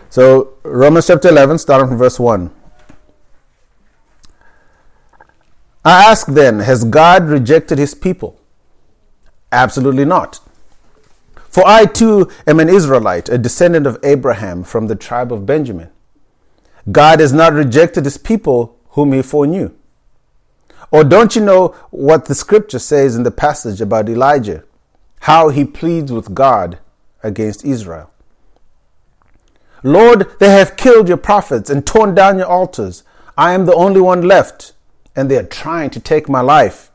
So Romans chapter 11, starting from verse 1. I ask then, has God rejected his people? Absolutely not. For I too am an Israelite, a descendant of Abraham from the tribe of Benjamin. God has not rejected his people whom he foreknew. Or don't you know what the scripture says in the passage about Elijah, how he pleads with God against Israel? Lord, they have killed your prophets and torn down your altars. I am the only one left, and they are trying to take my life.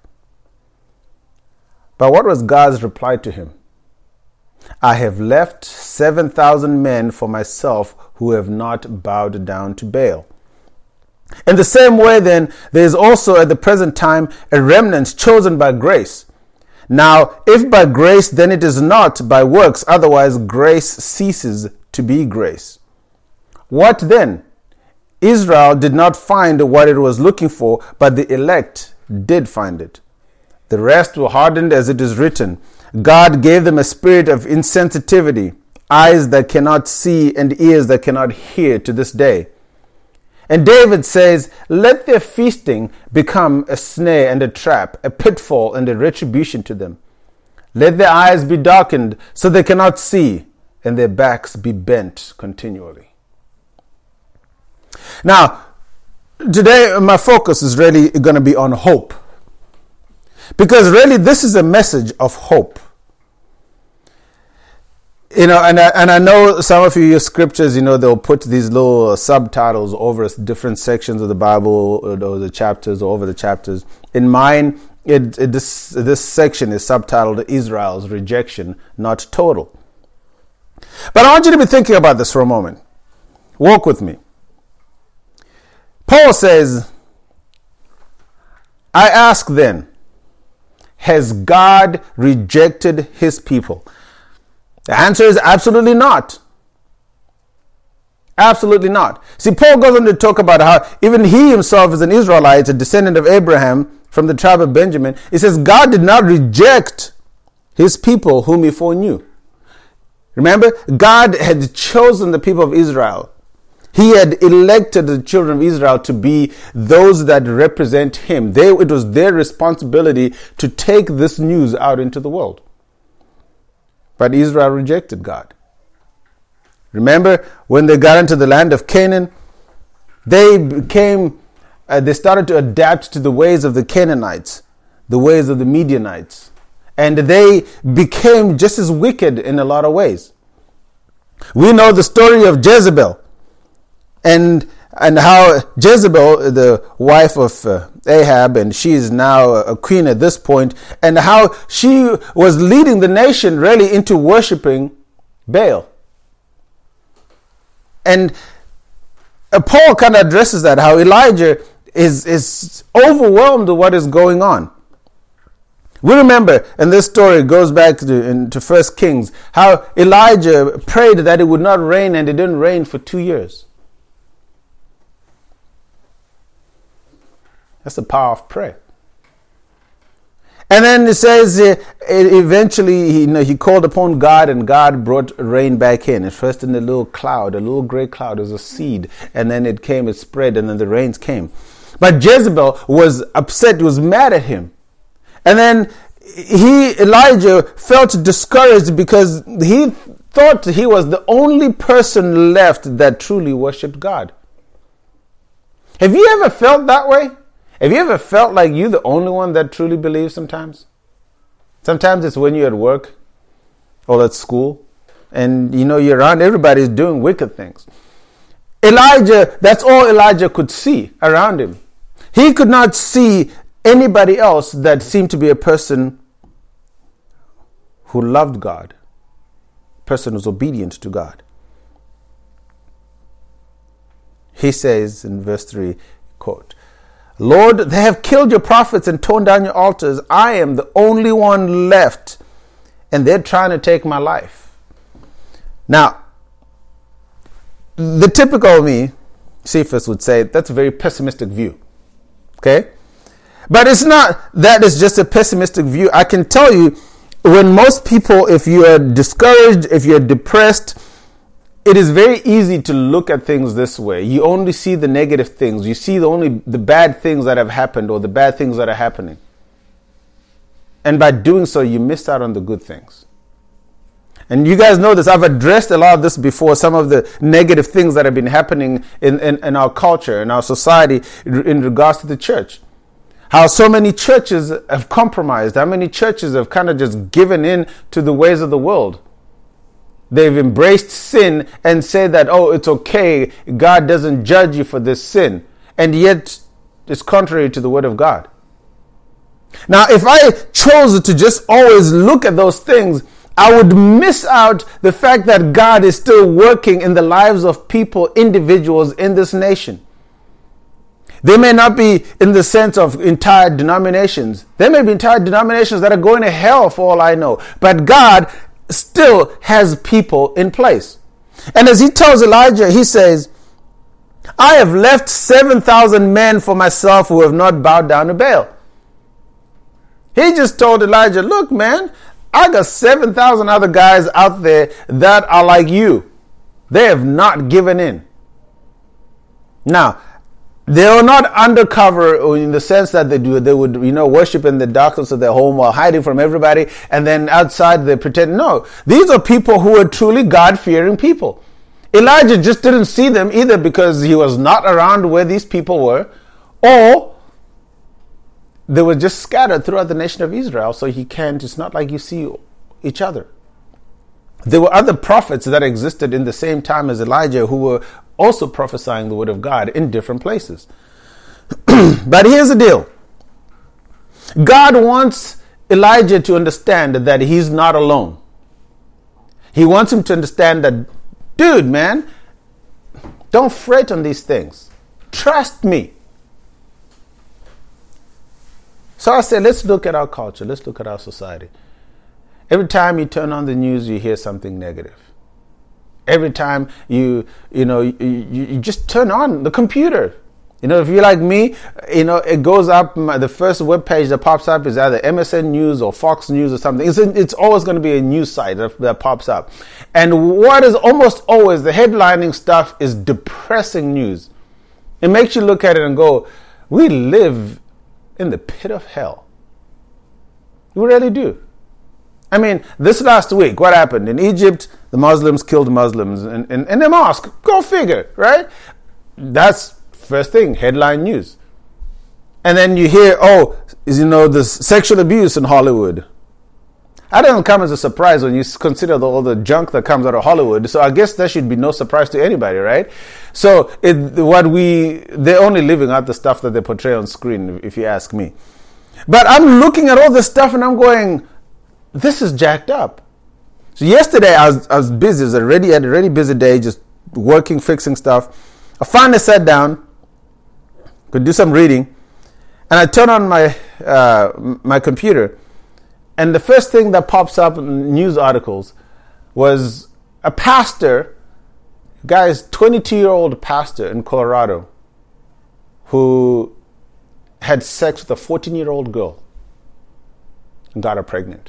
But what was God's reply to him? I have left 7,000 men for myself who have not bowed down to Baal. In the same way, then, there is also at the present time a remnant chosen by grace. Now, if by grace, then it is not by works, otherwise grace ceases to be grace. What then? Israel did not find what it was looking for, but the elect did find it. The rest were hardened, as it is written, God gave them a spirit of insensitivity, eyes that cannot see and ears that cannot hear to this day. And David says, let their feasting become a snare and a trap, a pitfall and a retribution to them. Let their eyes be darkened so they cannot see, and their backs be bent continually. Now, today my focus is really going to be on hope. Because really this is a message of hope. And I know some of you use scriptures, they'll put these little subtitles over different sections of the Bible or the chapters or over the chapters. In mine, this section is subtitled Israel's Rejection, Not Total. But I want you to be thinking about this for a moment. Walk with me. Paul says, I ask then, has God rejected his people? The answer is absolutely not. Absolutely not. See, Paul goes on to talk about how even he himself is an Israelite, a descendant of Abraham from the tribe of Benjamin. He says God did not reject his people whom he foreknew. Remember, God had chosen the people of Israel. He had elected the children of Israel to be those that represent him. It was their responsibility to take this news out into the world. But Israel rejected God. Remember, when they got into the land of Canaan, they started to adapt to the ways of the Canaanites, the ways of the Midianites. And they became just as wicked in a lot of ways. We know the story of Jezebel. And how Jezebel, the wife of Ahab, and she is now a queen at this point, and how she was leading the nation really into worshiping Baal. And Paul kind of addresses that, how Elijah is overwhelmed with what is going on. We remember, and this story goes back to 1 Kings, how Elijah prayed that it would not rain, and it didn't rain for 2 years. That's the power of prayer. And then it says eventually he called upon God, and God brought rain back in. At first in a little cloud, a little gray cloud, as a seed. And then it came, it spread, and then the rains came. But Jezebel was upset, was mad at him. And then Elijah felt discouraged because he thought he was the only person left that truly worshipped God. Have you ever felt that way? Have you ever felt like you're the only one that truly believes sometimes? Sometimes it's when you're at work or at school and you're around, everybody's doing wicked things. Elijah, that's all Elijah could see around him. He could not see anybody else that seemed to be a person who loved God, a person who was obedient to God. He says in verse 3, quote, Lord, they have killed your prophets and torn down your altars. I am the only one left, and they're trying to take my life. Now, the typical me, Cephas would say, that's a very pessimistic view. Okay? But it's not that it's just a pessimistic view. I can tell you, when most people, if you are discouraged, if you're depressed, it is very easy to look at things this way. You only see the negative things. You see only the bad things that have happened or the bad things that are happening. And by doing so, you miss out on the good things. And you guys know this. I've addressed a lot of this before, some of the negative things that have been happening in our culture, in our society, in regards to the church. How so many churches have compromised. How many churches have kind of just given in to the ways of the world. They've embraced sin and said that, oh, it's okay. God doesn't judge you for this sin. And yet, it's contrary to the word of God. Now, if I chose to just always look at those things, I would miss out the fact that God is still working in the lives of people, individuals in this nation. They may not be in the sense of entire denominations. There may be entire denominations that are going to hell for all I know. But God still has people in place. And as he tells Elijah, he says, I have left 7,000 men for myself who have not bowed down to Baal. He just told Elijah, look, man, I got 7,000 other guys out there that are like you. They have not given in. Now, they are not undercover in the sense that they would, worship in the darkness of their home while hiding from everybody, and then outside they pretend. No, these are people who are truly God-fearing people. Elijah just didn't see them either because he was not around where these people were, or they were just scattered throughout the nation of Israel, so it's not like you see each other. There were other prophets that existed in the same time as Elijah who were also prophesying the word of God in different places. But here's the deal. God wants Elijah to understand that he's not alone. He wants him to understand that, dude, man, don't fret on these things. Trust me. So I said, let's look at our culture. Let's look at our society. Every time you turn on the news, you hear something negative. Every time you just turn on the computer. If you're like me, it goes up, the first web page that pops up is either MSN News or Fox News or something. It's always going to be a news site that pops up. And what is almost always the headlining stuff is depressing news. It makes you look at it and go, we live in the pit of hell. We really do. I mean, this last week, what happened? In Egypt, the Muslims killed Muslims in a mosque. Go figure, right? That's first thing, headline news. And then you hear, the sexual abuse in Hollywood. That doesn't come as a surprise when you consider all the junk that comes out of Hollywood. So I guess that should be no surprise to anybody, right? So they're only living out the stuff that they portray on screen, if you ask me. But I'm looking at all this stuff and I'm going, this is jacked up. So yesterday I was busy. I had a really busy day, just working, fixing stuff. I finally sat down, could do some reading, and I turn on my computer, and the first thing that pops up in news articles was a pastor, guy's 22-year-old pastor in Colorado, who had sex with a 14-year-old girl and got her pregnant.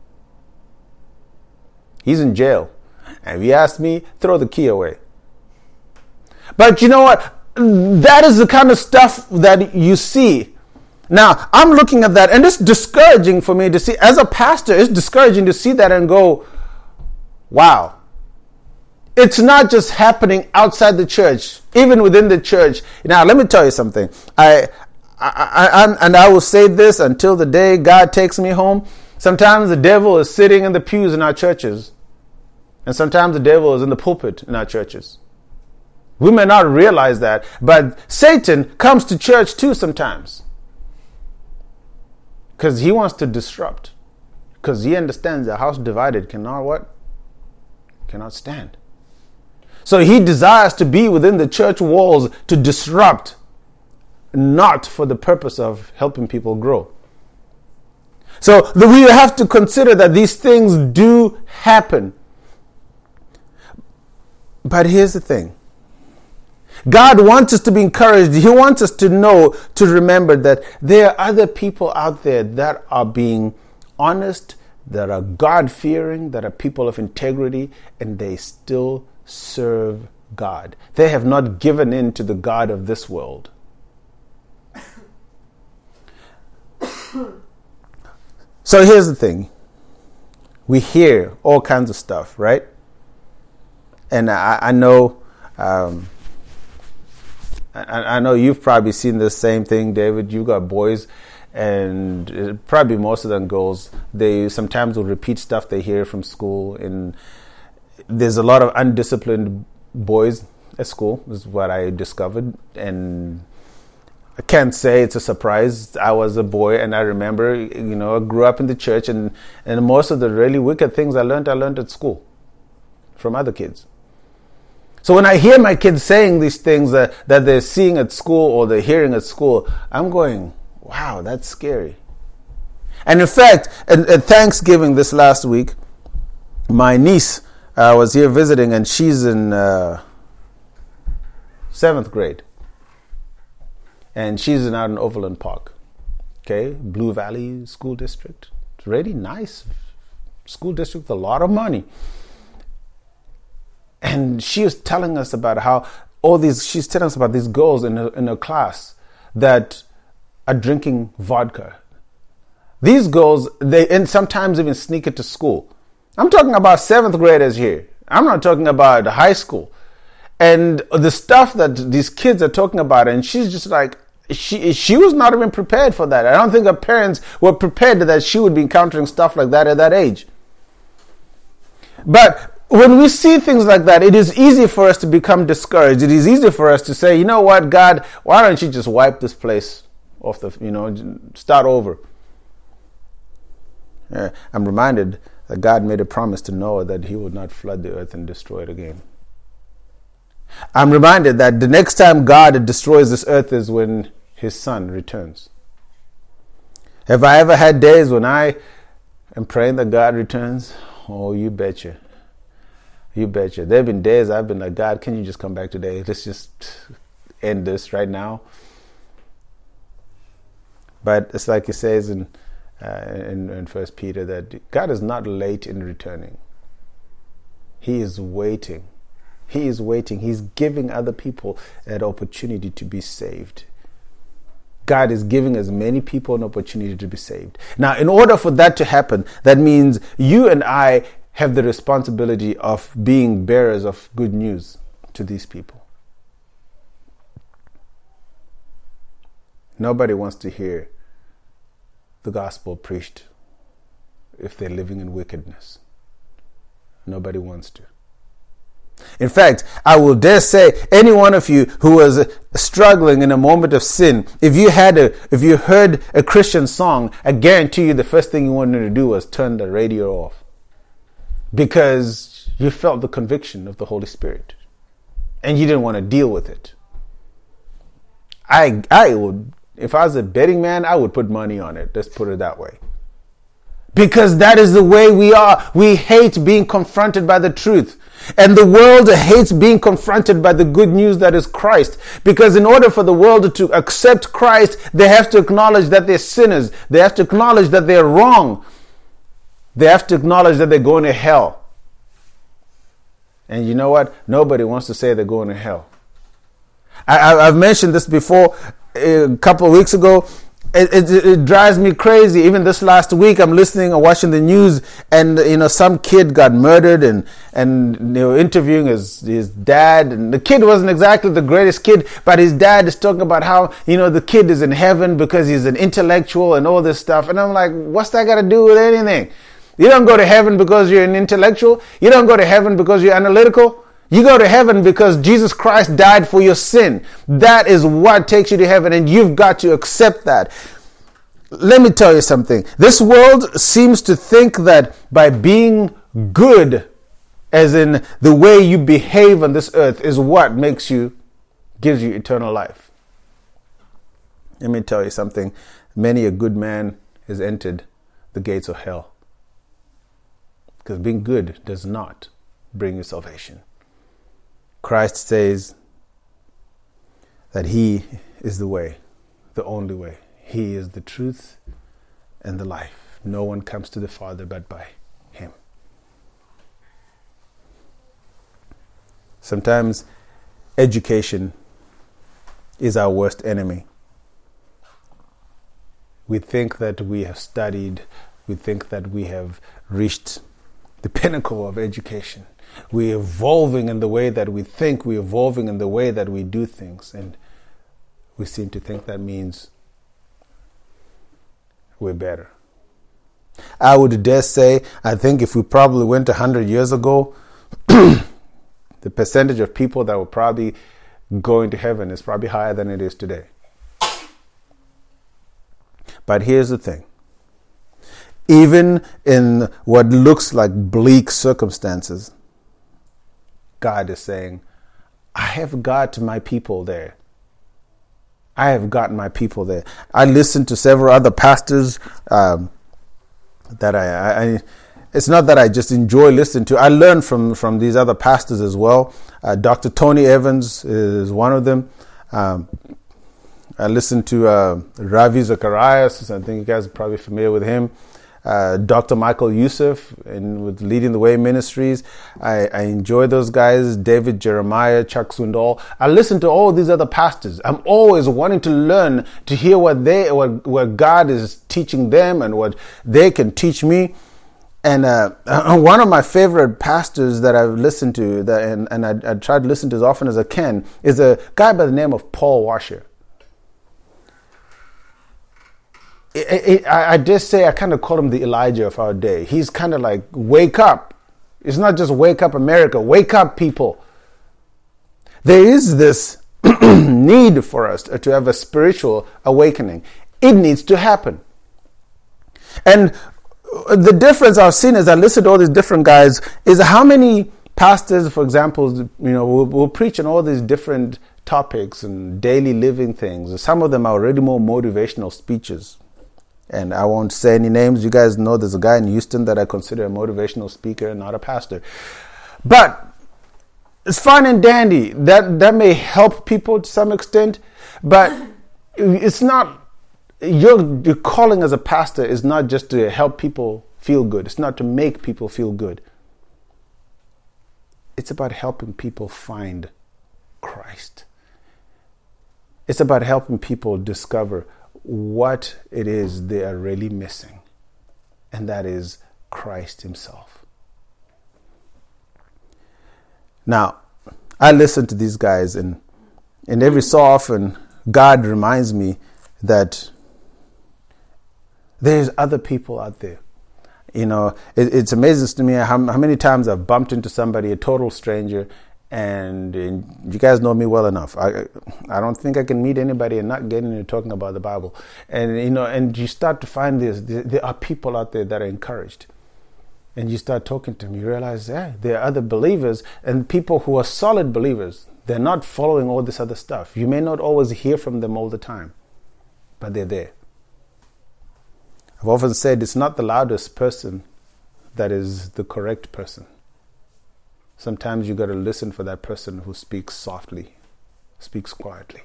He's in jail. And if you ask me, throw the key away. But you know what? That is the kind of stuff that you see. Now, I'm looking at that, and it's discouraging for me to see. As a pastor, it's discouraging to see that and go, wow. It's not just happening outside the church, even within the church. Now, let me tell you something. I will say this until the day God takes me home. Sometimes the devil is sitting in the pews in our churches. And sometimes the devil is in the pulpit in our churches. We may not realize that, but Satan comes to church too sometimes. Because he wants to disrupt. Because he understands a house divided cannot what? Cannot stand. So he desires to be within the church walls to disrupt, not for the purpose of helping people grow. So we have to consider that these things do happen. But here's the thing. God wants us to be encouraged. He wants us to know, to remember that there are other people out there that are being honest, that are God-fearing, that are people of integrity, and they still serve God. They have not given in to the God of this world. So here's the thing. We hear all kinds of stuff, right? And I know I know you've probably seen the same thing, David. You got boys, and probably most of them girls. They sometimes will repeat stuff they hear from school, and there's a lot of undisciplined boys at school, is what I discovered. And I can't say it's a surprise. I was a boy, and I remember, I grew up in the church, and most of the really wicked things I learned at school from other kids. So when I hear my kids saying these things that they're seeing at school or they're hearing at school, I'm going, wow, that's scary. And in fact, at Thanksgiving this last week, my niece was here visiting, and she's in 7th grade. And she's out in Overland Park. Okay, Blue Valley School District. It's really nice school district, a lot of money. And she was telling us about how she's telling us about these girls in her class that are drinking vodka. These girls, and sometimes even sneak it to school. I'm talking about 7th graders here. I'm not talking about high school. And the stuff that these kids are talking about, and she's just like, she was not even prepared for that. I don't think her parents were prepared that she would be encountering stuff like that at that age. But when we see things like that, it is easy for us to become discouraged. It is easy for us to say, you know what, God, why don't you just wipe this place off start over. I'm reminded that God made a promise to Noah that he would not flood the earth and destroy it again. I'm reminded that the next time God destroys this earth is when his son returns. Have I ever had days when I am praying that God returns? Oh, you betcha. You betcha. There have been days I've been like, God, can you just come back today? Let's just end this right now. But it's like it says in 1 Peter that God is not late in returning. He is waiting. He is waiting. He's giving other people an opportunity to be saved. God is giving as many people an opportunity to be saved. Now, in order for that to happen, that means you and I have the responsibility of being bearers of good news to these people. Nobody wants to hear the gospel preached if they're living in wickedness. Nobody wants to. In fact, I will dare say, any one of you who was struggling in a moment of sin, if you heard a Christian song, I guarantee you the first thing you wanted to do was turn the radio off. Because you felt the conviction of the Holy Spirit. And you didn't want to deal with it. I would, if I was a betting man, I would put money on it. Let's put it that way. Because that is the way we are. We hate being confronted by the truth. And the world hates being confronted by the good news that is Christ. Because in order for the world to accept Christ, they have to acknowledge that they're sinners. They have to acknowledge that they're wrong. They have to acknowledge that they're going to hell. And you know what? Nobody wants to say they're going to hell. I've mentioned this before a couple of weeks ago. It drives me crazy. Even this last week, I'm listening or watching the news, and some kid got murdered, and they were interviewing his dad, and the kid wasn't exactly the greatest kid, but his dad is talking about how the kid is in heaven because he's an intellectual and all this stuff. And I'm like, what's that got to do with anything? You don't go to heaven because you're an intellectual. You don't go to heaven because you're analytical. You go to heaven because Jesus Christ died for your sin. That is what takes you to heaven, and you've got to accept that. Let me tell you something. This world seems to think that by being good, as in the way you behave on this earth, is what gives you eternal life. Let me tell you something. Many a good man has entered the gates of hell. Because being good does not bring you salvation. Christ says that He is the way, the only way. He is the truth and the life. No one comes to the Father but by Him. Sometimes education is our worst enemy. We think that we have studied, we think that we have reached the pinnacle of education. We're evolving in the way that we think, we're evolving in the way that we do things, and we seem to think that means we're better. I would dare say, I think if we probably went 100 years ago, the percentage of people that were probably going to heaven is probably higher than it is today. But here's the thing. Even in what looks like bleak circumstances, God is saying, I have got my people there. I have gotten my people there. I listened to several other pastors that I it's not that I just enjoy listening to. I learn from these other pastors as well. Dr. Tony Evans is one of them. I listened to Ravi Zacharias. I think you guys are probably familiar with him. Dr. Michael Youssef with Leading the Way Ministries. I enjoy those guys. David Jeremiah, Chuck Swindoll. I listen to all these other pastors. I'm always wanting to learn, to hear what God is teaching them and what they can teach me. And one of my favorite pastors that I've listened to, and I try to listen to as often as I can, is a guy by the name of Paul Washer. I dare say I kind of call him the Elijah of our day. He's kind of like, wake up. It's not just wake up America. Wake up, people. There is this need for us to have a spiritual awakening. It needs to happen. And the difference I've seen as I listen to all these different guys is how many pastors, for example, will preach on all these different topics and daily living things. Some of them are already more motivational speeches. And I won't say any names. You guys know there's a guy in Houston that I consider a motivational speaker and not a pastor. But it's fine and dandy. That may help people to some extent. But it's not, your calling as a pastor is not just to help people feel good. It's not to make people feel good. It's about helping people find Christ. It's about helping people discover what it is they are really missing, and that is Christ himself. Now, I listen to these guys, and every so often, God reminds me that there's other people out there. It's amazing to me how many times I've bumped into somebody, a total stranger, and you guys know me well enough. I don't think I can meet anybody and not get into talking about the Bible. And and you start to find there are people out there that are encouraged. And you start talking to them, you realize, there are other believers and people who are solid believers. They're not following all this other stuff. You may not always hear from them all the time, but they're there. I've often said it's not the loudest person that is the correct person. Sometimes you got to listen for that person who speaks softly, speaks quietly.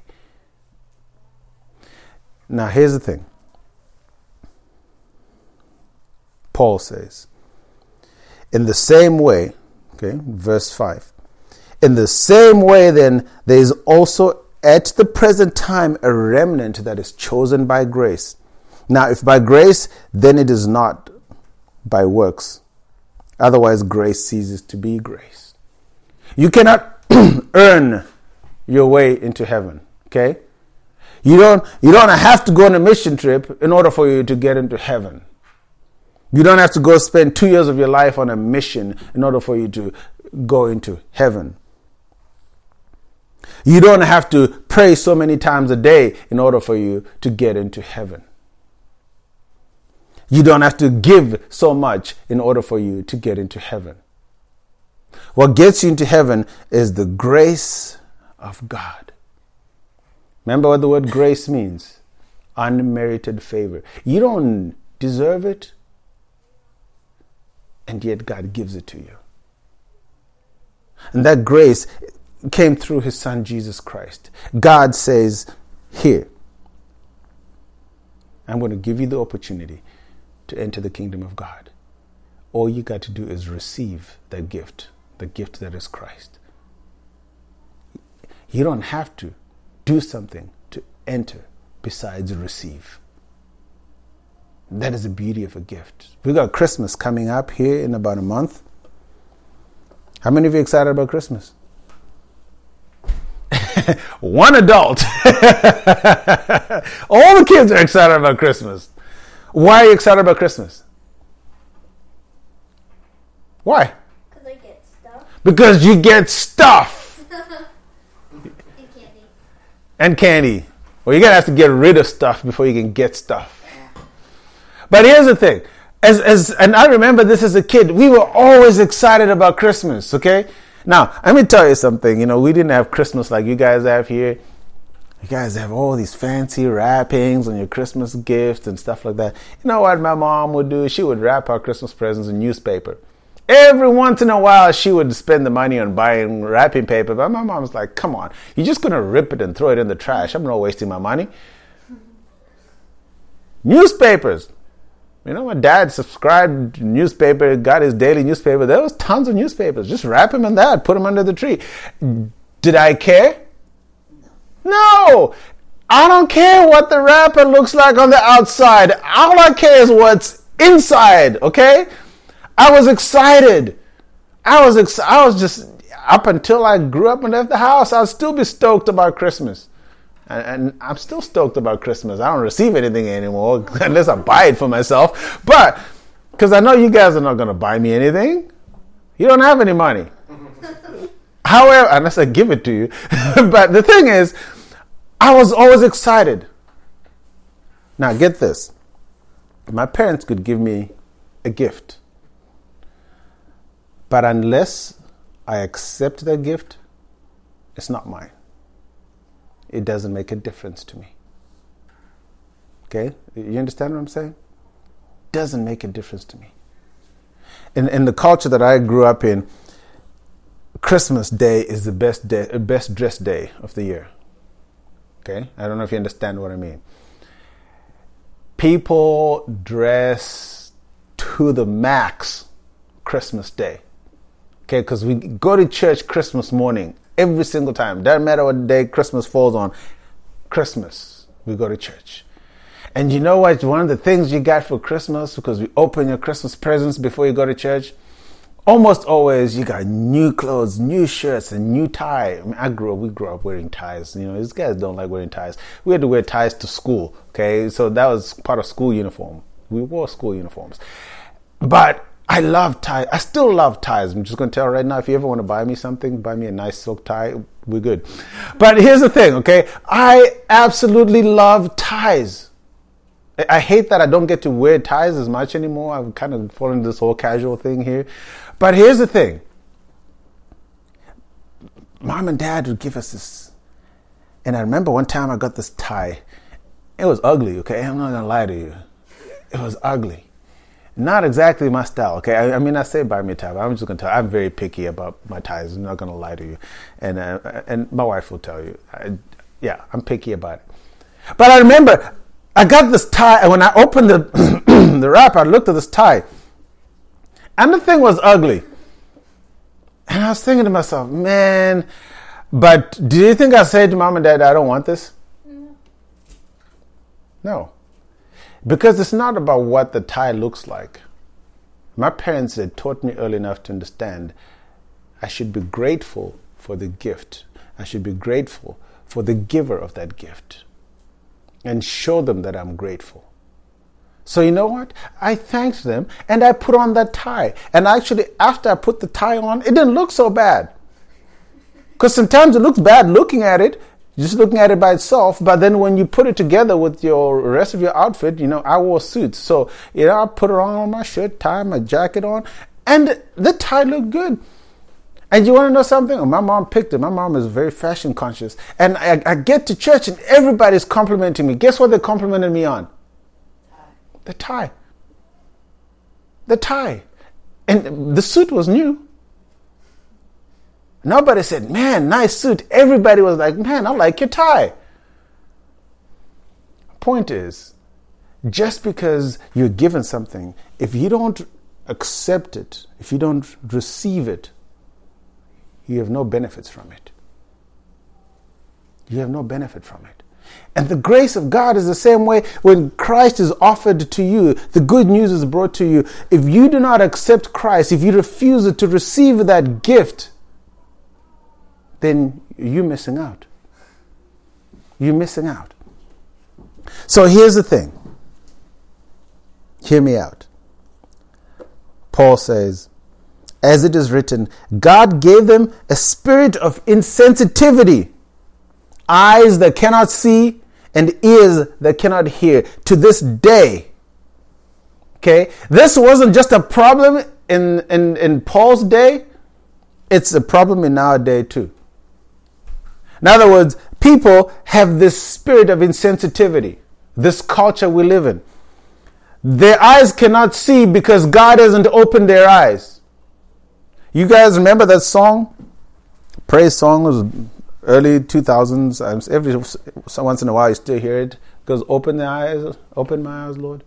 Now, here's the thing. Paul says, in the same way, verse 5, in the same way then, there is also at the present time a remnant that is chosen by grace. Now, if by grace, then it is not by works. Otherwise, grace ceases to be grace. You cannot earn your way into heaven, okay? You don't have to go on a mission trip in order for you to get into heaven. You don't have to go spend 2 years of your life on a mission in order for you to go into heaven. You don't have to pray so many times a day in order for you to get into heaven. You don't have to give so much in order for you to get into heaven. What gets you into heaven is the grace of God. Remember what the word grace means? Unmerited favor. You don't deserve it, and yet God gives it to you. And that grace came through his son Jesus Christ. God says, here, I'm going to give you the opportunity to enter the kingdom of God. All you got to do is receive that gift, the gift that is Christ. You don't have to do something to enter besides receive. That is the beauty of a gift. We got Christmas coming up here in about a month. How many of you are excited about Christmas? One adult. All the kids are excited about Christmas. Why are you excited about Christmas? Why? Because I get stuff. Because you get stuff. And candy. And candy. Well, you're going to have to get rid of stuff before you can get stuff. But here's the thing. And I remember this as a kid. We were always excited about Christmas, okay? Now, let me tell you something. We didn't have Christmas like you guys have here. You guys have all these fancy wrappings on your Christmas gifts and stuff like that. You know what my mom would do? She would wrap our Christmas presents in newspaper. Every once in a while, she would spend the money on buying wrapping paper. But my mom was like, come on, you're just going to rip it and throw it in the trash. I'm not wasting my money. Newspapers. My dad subscribed to newspaper, got his daily newspaper. There was tons of newspapers. Just wrap him in that, put him under the tree. Did I care? No. I don't care what the wrapper looks like on the outside. All I care is what's inside, okay? I was excited. I was just, up until I grew up and left the house, I'd still be stoked about Christmas. And I'm still stoked about Christmas. I don't receive anything anymore unless I buy it for myself. But, because I know you guys are not going to buy me anything. You don't have any money. However, unless I give it to you. But the thing is, I was always excited. Now get this. My parents could give me a gift. But unless I accept that gift, it's not mine. It doesn't make a difference to me. Okay? You understand what I'm saying? Doesn't make a difference to me. In the culture that I grew up in, Christmas Day is the best dressed day of the year. Okay? I don't know if you understand what I mean. People dress to the max Christmas Day. Okay? Because we go to church Christmas morning. Every single time. Doesn't matter what day Christmas falls on. Christmas, we go to church. And you know what? One of the things you got for Christmas, because we open your Christmas presents before you go to church, almost always you got new clothes, new shirts, and new tie. I mean, we grew up wearing ties. These guys don't like wearing ties. We had to wear ties to school. Okay, so that was part of school uniform. We wore school uniforms. But I love ties. I still love ties. I'm just going to tell you right now, if you ever want to buy me something, buy me a nice silk tie. We're good. But here's the thing, okay? I absolutely love ties. I hate that I don't get to wear ties as much anymore. I've kind of fallen into this whole casual thing here. But here's the thing. Mom and Dad would give us this. And I remember one time I got this tie. It was ugly, okay? I'm not going to lie to you. It was ugly. Not exactly my style, okay? I say buy me a tie, but I'm just going to tell you, I'm very picky about my ties. I'm not going to lie to you. And my wife will tell you. I'm picky about it. But I remember, I got this tie, and when I opened the wrap, I looked at this tie. And the thing was ugly. And I was thinking to myself, man, but do you think I said to Mom and Dad, I don't want this? No. Because it's not about what the tie looks like. My parents had taught me early enough to understand I should be grateful for the gift. I should be grateful for the giver of that gift. And show them that I'm grateful. So you know what? I thanked them and I put on that tie. And actually, after I put the tie on, it didn't look so bad. Because sometimes it looks bad looking at it, just looking at it by itself, but then when you put it together with your rest of your outfit, I wore suits. So, I put it on my shirt, tie, my jacket on, and the tie looked good. And you want to know something? My mom picked it. My mom is very fashion conscious. And I get to church and everybody's complimenting me. Guess what they complimented me on? The tie. The tie. And the suit was new. Nobody said, man, nice suit. Everybody was like, man, I like your tie. Point is, just because you're given something, if you don't accept it, if you don't receive it, you have no benefits from it. You have no benefit from it. And the grace of God is the same way. When Christ is offered to you, the good news is brought to you. If you do not accept Christ, if you refuse to receive that gift, then you're missing out. You're missing out. So here's the thing. Hear me out. Paul says, as it is written, God gave them a spirit of insensitivity, eyes that cannot see and ears that cannot hear, to this day. Okay? This wasn't just a problem in Paul's day. It's a problem in our day too. In other words, people have this spirit of insensitivity, this culture we live in. Their eyes cannot see because God hasn't opened their eyes. You guys remember that song? Praise song was early 2000s. Every once in a while you still hear it. It goes, open my eyes, Lord.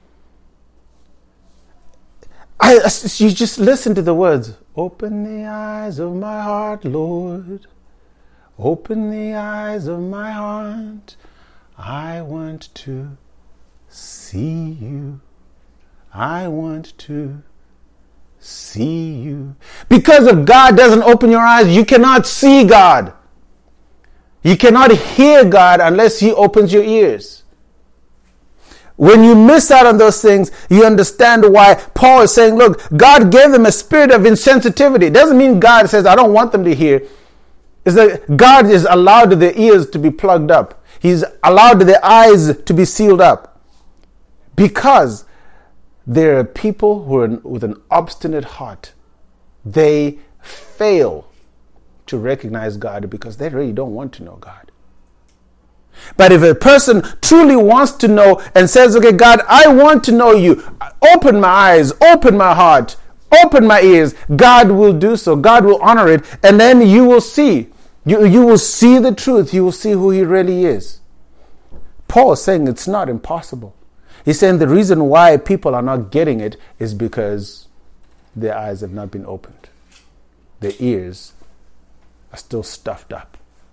You just listen to the words. Open the eyes of my heart, Lord. Open the eyes of my heart. I want to see you. I want to see you. Because if God doesn't open your eyes, you cannot see God. You cannot hear God unless He opens your ears. When you miss out on those things, you understand why Paul is saying, look, God gave them a spirit of insensitivity. It doesn't mean God says, I don't want them to hear. It's that God is allowed their ears to be plugged up. He's allowed their eyes to be sealed up. Because there are people who are with an obstinate heart. They fail to recognize God because they really don't want to know God. But if a person truly wants to know and says, okay, God, I want to know you. Open my eyes, open my heart, open my ears. God will do so. God will honor it. And then you will see. You will see the truth. You will see who He really is. Paul is saying it's not impossible. He's saying the reason why people are not getting it is because their eyes have not been opened. Their ears are still stuffed up.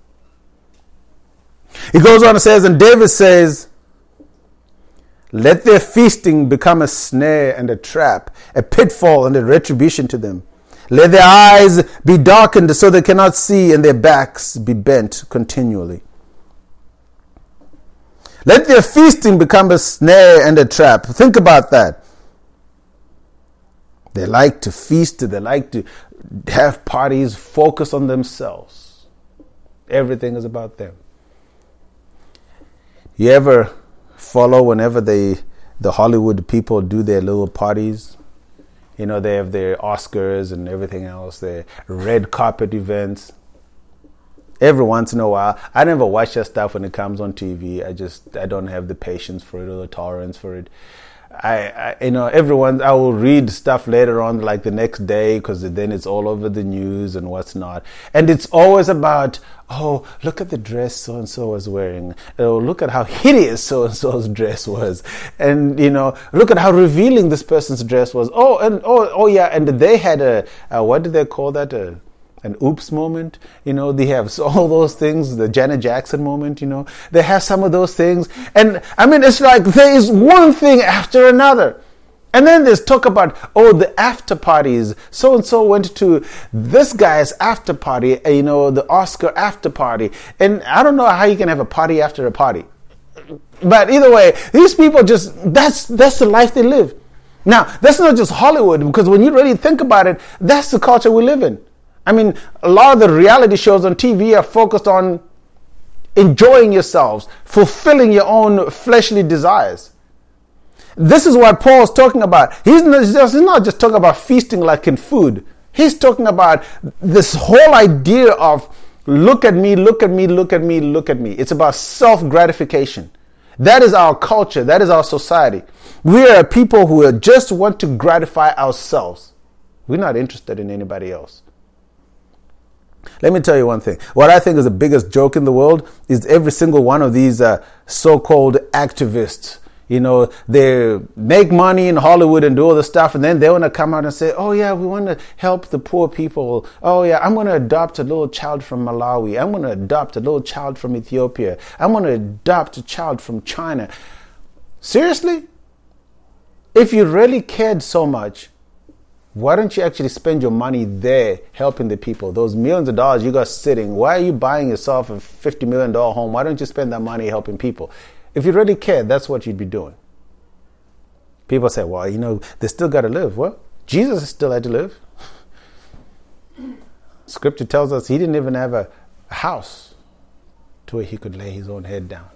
He goes on and says, and David says, let their feasting become a snare and a trap, a pitfall and a retribution to them. Let their eyes be darkened so they cannot see, and their backs be bent continually. Let their feasting become a snare and a trap. Think about that. They like to feast. They like to have parties, focus on themselves. Everything is about them. You ever follow whenever the Hollywood people do their little parties? You know, they have their Oscars and everything else, their red carpet events. Every once in a while, I never watch that stuff when it comes on TV. I don't have the patience for it or the tolerance for it. I will read stuff later on, like the next day, because then it's all over the news and what's not. And it's always about, oh, look at the dress so-and-so was wearing. Oh, look at how hideous so-and-so's dress was. And, look at how revealing this person's dress was. And they had what did they call that? An oops moment. They have all those things, the Janet Jackson moment, they have some of those things. And I mean, it's like there is one thing after another. And then there's talk about, the after parties. So-and-so went to this guy's after party, the Oscar after party. And I don't know how you can have a party after a party. But either way, these people that's the life they live. Now, that's not just Hollywood, because when you really think about it, that's the culture we live in. I mean, a lot of the reality shows on TV are focused on enjoying yourselves, fulfilling your own fleshly desires. This is what Paul's talking about. He's not just talking about feasting like in food. He's talking about this whole idea of look at me, look at me, look at me, look at me. It's about self-gratification. That is our culture. That is our society. We are people who just want to gratify ourselves. We're not interested in anybody else. Let me tell you one thing. What I think is the biggest joke in the world is every single one of these so-called activists, They make money in Hollywood and do all this stuff, and then they want to come out and say, oh yeah, we want to help the poor people. Oh yeah, I'm going to adopt a little child from Malawi. I'm going to adopt a little child from Ethiopia. I'm going to adopt a child from China. Seriously? If you really cared so much, why don't you actually spend your money there helping the people? Those millions of dollars you got sitting, why are you buying yourself a $50 million home? Why don't you spend that money helping people? If you really cared, that's what you'd be doing. People say, well, they still got to live. Well, Jesus still had to live. Scripture tells us he didn't even have a house to where he could lay his own head down.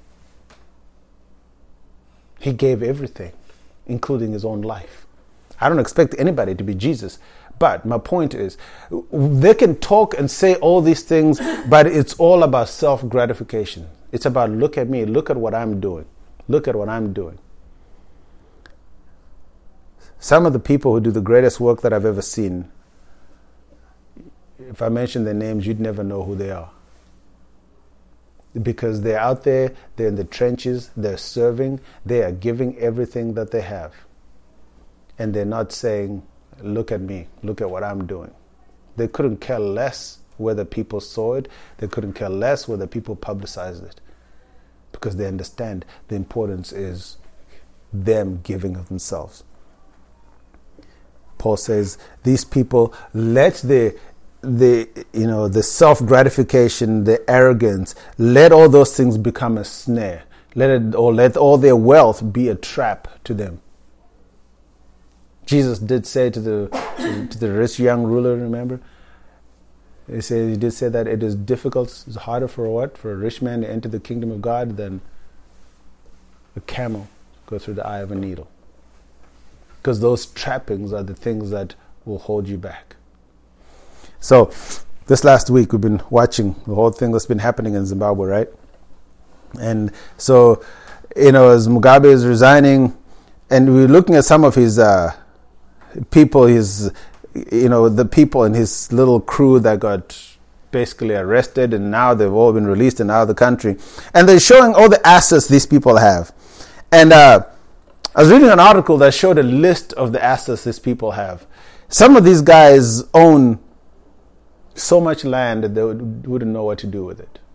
He gave everything, including his own life. I don't expect anybody to be Jesus. But my point is, they can talk and say all these things, but it's all about self-gratification. It's about, look at me, look at what I'm doing. Look at what I'm doing. Some of the people who do the greatest work that I've ever seen, if I mention their names, you'd never know who they are. Because they're out there, they're in the trenches, they're serving, they are giving everything that they have. And they're not saying, look at me, look at what I'm doing. They couldn't care less whether people saw it. They couldn't care less whether people publicized it. Because they understand the importance is them giving of themselves. Paul says, these people, let the self-gratification, the arrogance, let all those things become a snare. Let all their wealth be a trap to them. Jesus did say to the rich young ruler, remember? He did say that it is difficult, it's harder for a rich man to enter the kingdom of God than a camel go through the eye of a needle. Because those trappings are the things that will hold you back. So, this last week we've been watching the whole thing that's been happening in Zimbabwe, right? And so, as Mugabe is resigning, and we're looking at some of his people, the people in his little crew that got basically arrested, and now they've all been released and out of the country. And they're showing all the assets these people have. And I was reading an article that showed a list of the assets these people have. Some of these guys own so much land that they wouldn't know what to do with it.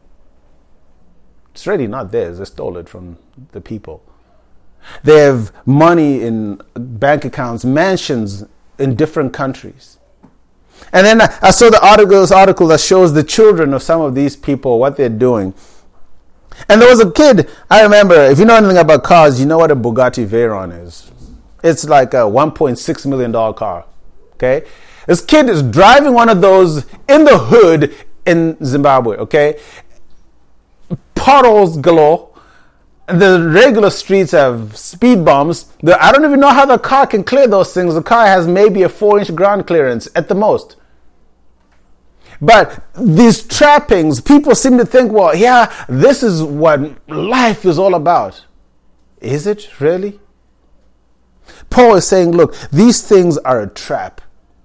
It's really not theirs. They stole it from the people. They have money in bank accounts, mansions in different countries. And then I saw this article that shows the children of some of these people, what they're doing. And there was a kid, I remember, if you know anything about cars, you know what a Bugatti Veyron is. It's like a $1.6 million car. Okay? This kid is driving one of those in the hood in Zimbabwe. Okay? Potholes galore. The regular streets have speed bumps. I don't even know how the car can clear those things. The car has maybe a 4-inch ground clearance at the most. But these trappings, people seem to think, well, yeah, this is what life is all about. Is it really? Paul is saying, look, these things are a trap.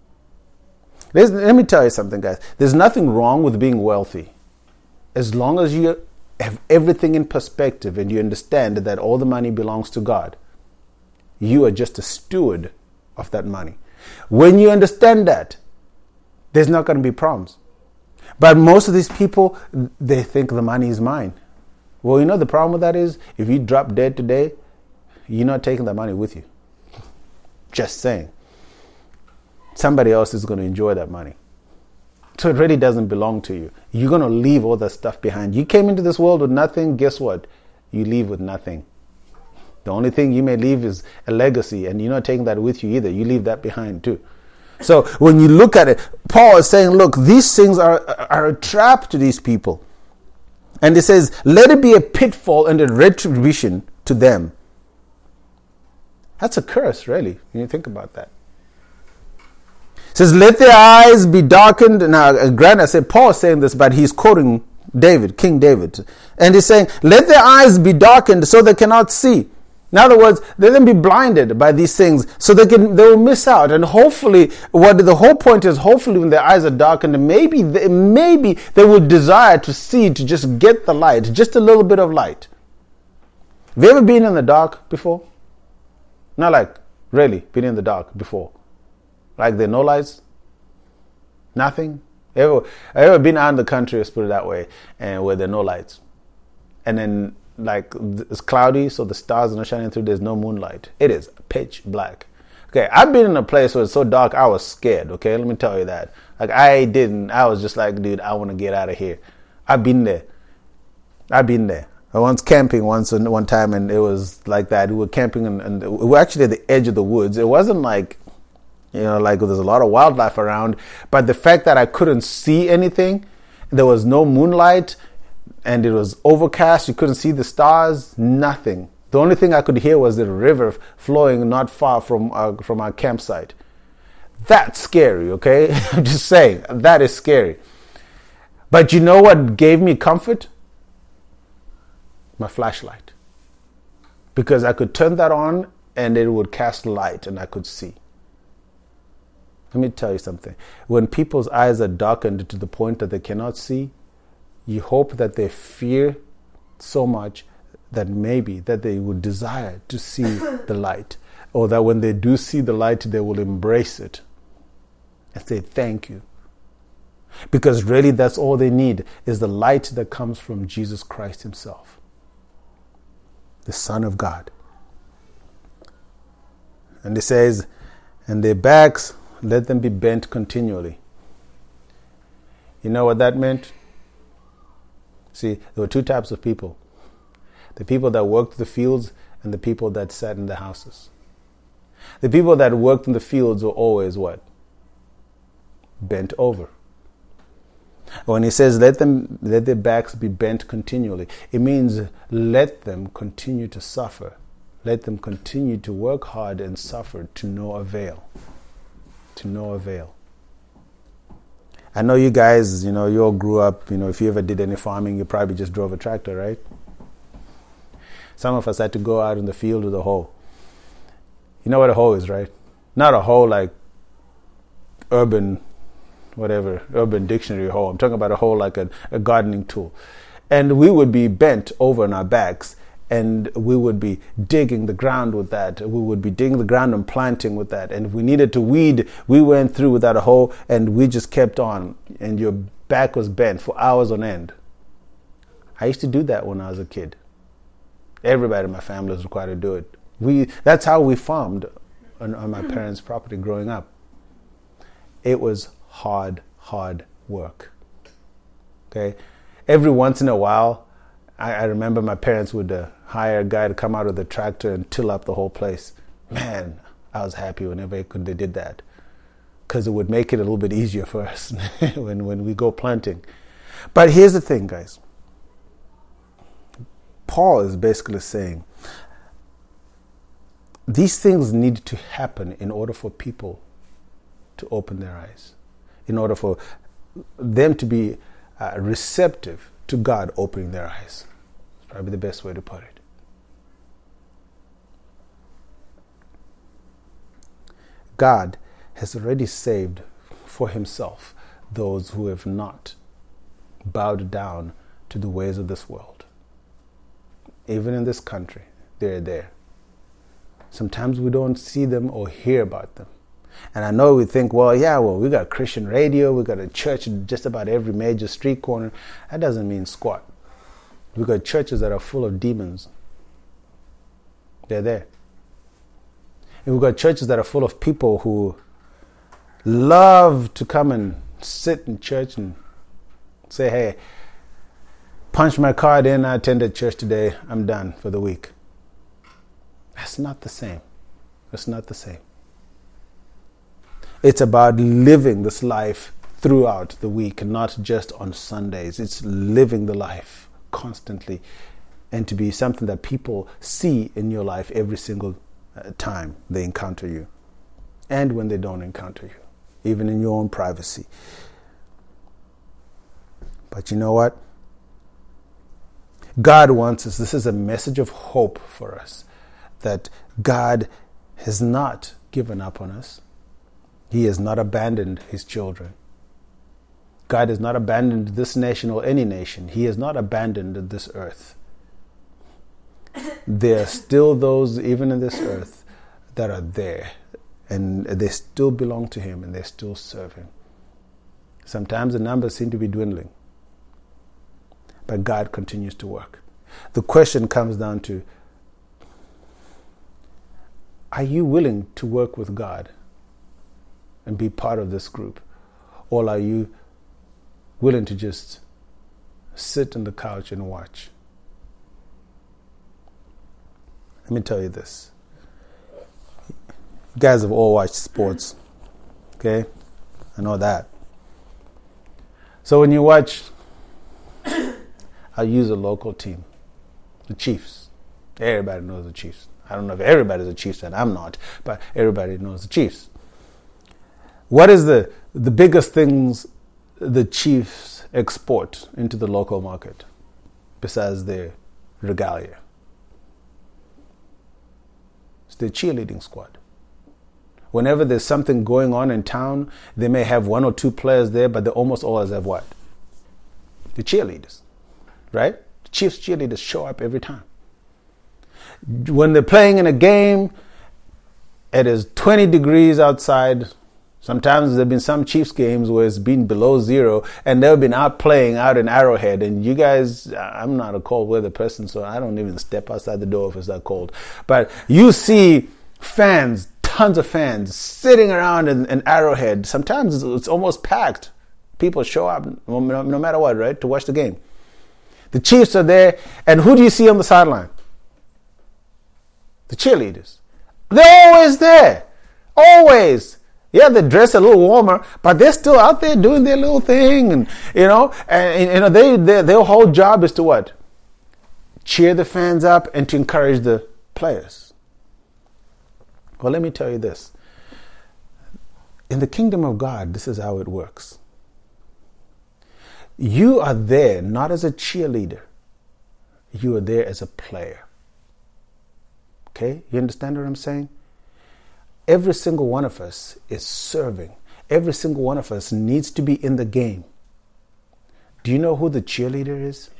Let me tell you something, guys. There's nothing wrong with being wealthy. As long as you have everything in perspective and you understand that all the money belongs to God. You are just a steward of that money. When you understand that, there's not going to be problems. But most of these people, they think the money is mine. Well, the problem with that is, if you drop dead today, you're not taking the money with you. Just saying. Somebody else is going to enjoy that money. So it really doesn't belong to you. You're going to leave all that stuff behind. You came into this world with nothing. Guess what? You leave with nothing. The only thing you may leave is a legacy, and you're not taking that with you either. You leave that behind too. So when you look at it, Paul is saying, look, these things are a trap to these people. And he says, let it be a pitfall and a retribution to them. That's a curse, really, when you think about that. It says, let their eyes be darkened. Now, granted, I said Paul is saying this, but he's quoting David, King David. And he's saying, let their eyes be darkened so they cannot see. In other words, let them be blinded by these things so they will miss out. And hopefully, what the whole point is, hopefully when their eyes are darkened, maybe they will desire to see, to just get the light, just a little bit of light. Have you ever been in the dark before? Not like really been in the dark before. Like there are no lights? Nothing? Ever been out in the country, let's put it that way, and where there are no lights? And then like it's cloudy, so the stars are not shining through, there's no moonlight. It is pitch black. Okay, I've been in a place where it's so dark I was scared, okay? Let me tell you that. Like I was just like, dude, I want to get out of here. I've been there. I was camping one time, and it was like that. We were camping, and we were actually at the edge of the woods. It wasn't like, like there's a lot of wildlife around, but the fact that I couldn't see anything, there was no moonlight, and it was overcast, you couldn't see the stars, nothing. The only thing I could hear was the river flowing not far from our campsite. That's scary, okay? I'm just saying, that is scary. But you know what gave me comfort? My flashlight. Because I could turn that on and it would cast light and I could see. Let me tell you something. When people's eyes are darkened to the point that they cannot see, you hope that they fear so much that maybe that they would desire to see the light, or that when they do see the light, they will embrace it and say thank you. Because really that's all they need, is the light that comes from Jesus Christ himself, the Son of God. And he says, and their backs, let them be bent continually. You know what that meant? See, there were two types of people. The people that worked the fields and the people that sat in the houses. The people that worked in the fields were always what? Bent over. When he says let their backs be bent continually, it means let them continue to suffer. Let them continue to work hard and suffer to no avail. To no avail. I know you guys, you all grew up, if you ever did any farming, you probably just drove a tractor, right? Some of us had to go out in the field with a hoe. You know what a hoe is, right? Not a hoe like urban dictionary hoe. I'm talking about a hoe like a gardening tool. And we would be bent over on our backs, and we would be digging the ground with that. We would be digging the ground and planting with that. And if we needed to weed, we went through without a hoe, and we just kept on. And your back was bent for hours on end. I used to do that when I was a kid. Everybody in my family was required to do it. That's how we farmed on my parents' property growing up. It was hard work. Okay? Every once in a while, I remember my parents would hire a guy to come out with a tractor and till up the whole place. Man, I was happy whenever they did that, because it would make it a little bit easier for us when we go planting. But here's the thing, guys. Paul is basically saying these things need to happen in order for people to open their eyes, in order for them to be receptive to God opening their eyes. That's probably the best way to put it. God has already saved for himself those who have not bowed down to the ways of this world. Even in this country, they're there. Sometimes we don't see them or hear about them. And I know we think, we got Christian radio, we got a church in just about every major street corner. That doesn't mean squat. We got churches that are full of demons. They're there. And we've got churches that are full of people who love to come and sit in church and say, hey, punch my card in, I attended church today, I'm done for the week. That's not the same. It's not the same. It's about living this life throughout the week, not just on Sundays. It's living the life constantly, and to be something that people see in your life every single time they encounter you, and when they don't encounter you, even in your own privacy. But you know what? God wants us. This is a message of hope for us, that God has not given up on us. He has not abandoned his children. God has not abandoned this nation or any nation. He has not abandoned this earth. there are still those, even in this earth, that are there. And they still belong to Him and they still serve Him. Sometimes the numbers seem to be dwindling. But God continues to work. The question comes down to, are you willing to work with God and be part of this group? Or are you willing to just sit on the couch and watch? Let me tell you this. You guys have all watched sports. Okay? I know that. So when you watch, I'll use a local team. The Chiefs. Everybody knows the Chiefs. I don't know if everybody's a Chiefs fan. I'm not. But everybody knows the Chiefs. What is the biggest things the Chiefs export into the local market besides their regalia? It's their cheerleading squad. Whenever there's something going on in town, they may have one or two players there, but they almost always have what? The cheerleaders, right? The Chiefs cheerleaders show up every time. When they're playing in a game, it is 20 degrees outside. Sometimes there have been some Chiefs games where it's been below zero and they've been out playing out in Arrowhead. And you guys, I'm not a cold weather person, so I don't even step outside the door if it's that cold. But you see fans, tons of fans sitting around in Arrowhead. Sometimes it's almost packed. People show up no matter what, right, to watch the game. The Chiefs are there, and who do you see on the sideline? The cheerleaders. They're always there. Always. Yeah, they dress a little warmer, but they're still out there doing their little thing, and their whole job is to what? Cheer the fans up and to encourage the players. Well, let me tell you this. In the kingdom of God, this is how it works. You are there not as a cheerleader. You are there as a player. Okay? You understand what I'm saying? Every single one of us is serving. Every single one of us needs to be in the game. Do you know who the cheerleader is?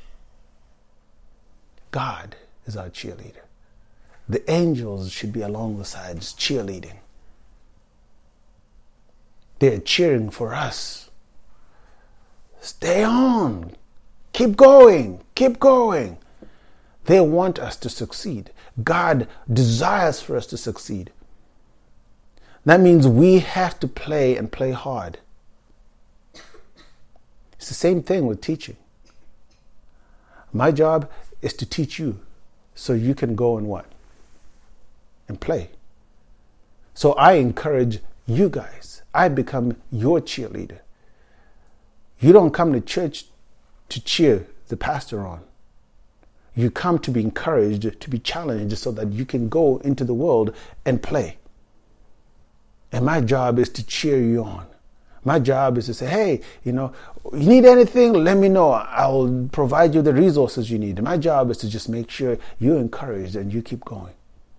God is our cheerleader. The angels should be along the sides cheerleading. They're cheering for us. Stay on. Keep going. Keep going. They want us to succeed. God desires for us to succeed. That means we have to play and play hard. It's the same thing with teaching. My job is to teach you so you can go and what? And play. So I encourage you guys. I become your cheerleader. You don't come to church to cheer the pastor on. You come to be encouraged, to be challenged so that you can go into the world and play. And my job is to cheer you on. My job is to say, hey, you need anything, let me know. I'll provide you the resources you need. My job is to just make sure you're encouraged and you keep going.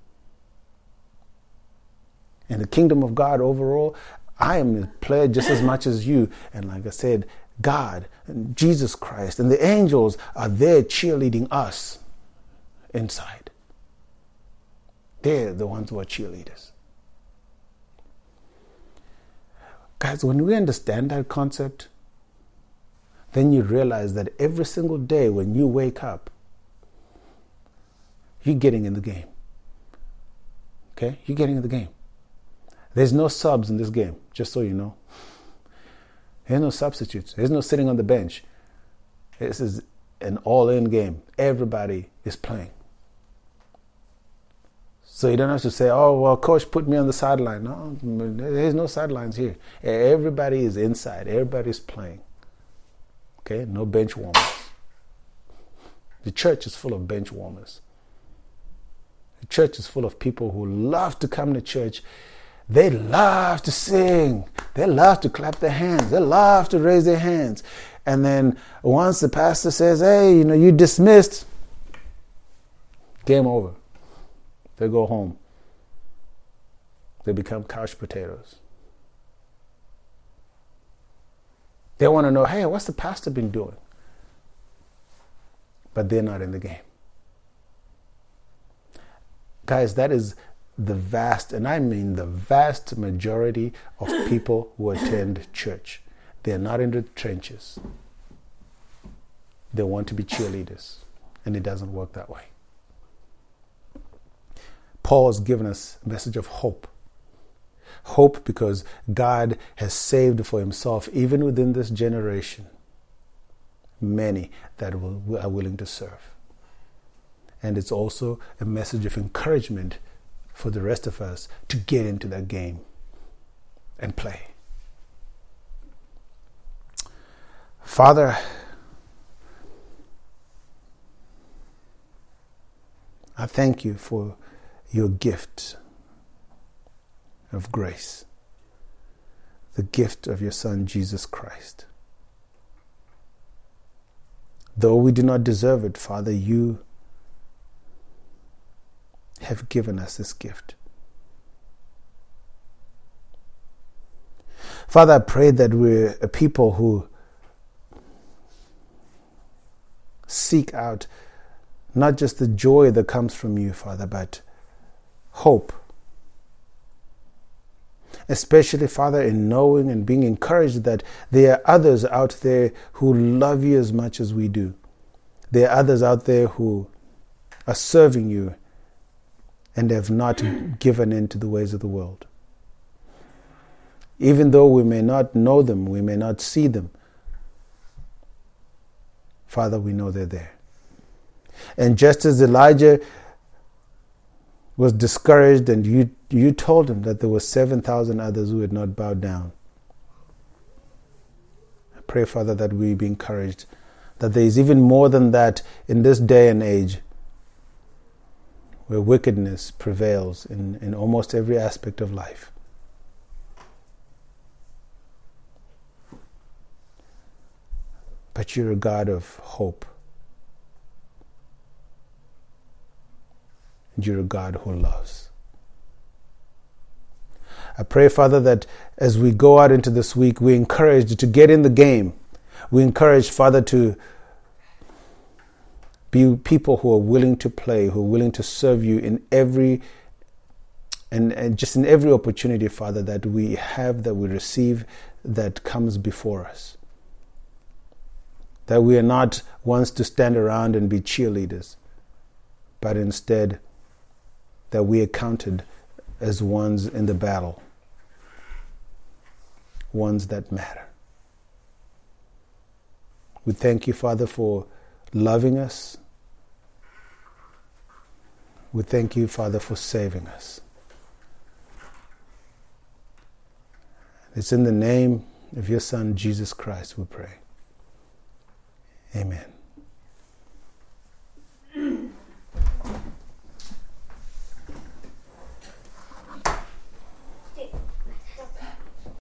In the kingdom of God overall, I am a player just as much as you. And like I said, God and Jesus Christ and the angels are there cheerleading us inside. They're the ones who are cheerleaders. Guys, when we understand that concept, then you realize that every single day when you wake up, you're getting in the game. Okay? You're getting in the game. There's no subs in this game, just so you know. There's no substitutes. There's no sitting on the bench. This is an all-in game. Everybody is playing. So you don't have to say, oh, well, coach put me on the sideline. No, there's no sidelines here. Everybody is inside. Everybody's playing. Okay? No bench warmers. The church is full of bench warmers. The church is full of people who love to come to church. They love to sing. They love to clap their hands. They love to raise their hands. And then once the pastor says, hey, you dismissed, game over. They go home. They become couch potatoes. They want to know, hey, what's the pastor been doing? But they're not in the game. Guys, that is the vast, and I mean the vast majority of people who attend church. They're not in the trenches. They want to be cheerleaders, and it doesn't work that way. Paul has given us a message of hope. Hope because God has saved for himself, even within this generation, many that are willing to serve. And it's also a message of encouragement for the rest of us to get into that game and play. Father, I thank you for your gift of grace, the gift of your Son, Jesus Christ. Though we do not deserve it, Father, you have given us this gift. Father, I pray that we're a people who seek out not just the joy that comes from you, Father, but hope. Especially, Father, in knowing and being encouraged that there are others out there who love you as much as we do. There are others out there who are serving you and have not given in to the ways of the world. Even though we may not know them, we may not see them, Father, we know they're there. And just as Elijah was discouraged and you told him that there were 7,000 others who had not bowed down, I pray, Father, that we be encouraged that there is even more than that in this day and age where wickedness prevails in almost every aspect of life. But you're a God of hope. And you're a God who loves. I pray, Father, that as we go out into this week, we're encouraged to get in the game. We're encouraged, Father, to be people who are willing to play, who are willing to serve you in every and just in every opportunity, Father, that we have, that we receive, that comes before us. That we are not ones to stand around and be cheerleaders, but instead that we are counted as ones in the battle, ones that matter. We thank you, Father, for loving us. We thank you, Father, for saving us. It's in the name of your Son, Jesus Christ, we pray. Amen.